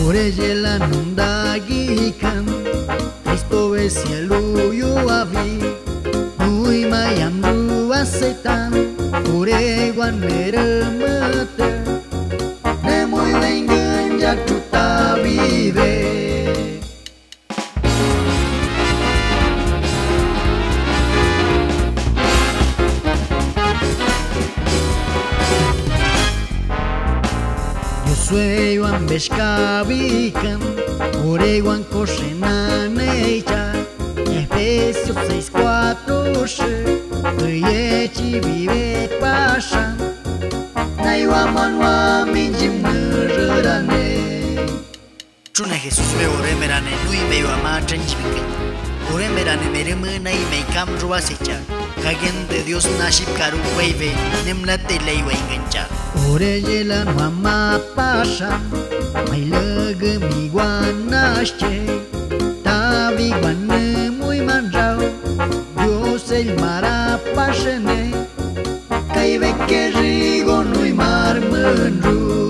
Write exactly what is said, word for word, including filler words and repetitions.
Orejela nundagikan Cristo cielo yo avi Nui mayam ru aceitan Oreguan meremete Nemui wengen jatuta vive Sueñan pescabican, oreguan cochenan ella, Efesios seis cuatro Echi vive pashan, Naiwa manwa minjim nerane. Chuna Jesús me ore merane, nui me yo ama chanchimique. Ore merane mereme nai me cam ruasecha, Kagen de Dios naship karu wave, nemlate leiwa engancha. Orejela no ama pasha Mai lăgă mi guanaște Tavi guană mui manjau Dios el mara pașene Cai veche rigo nu-i mar mândru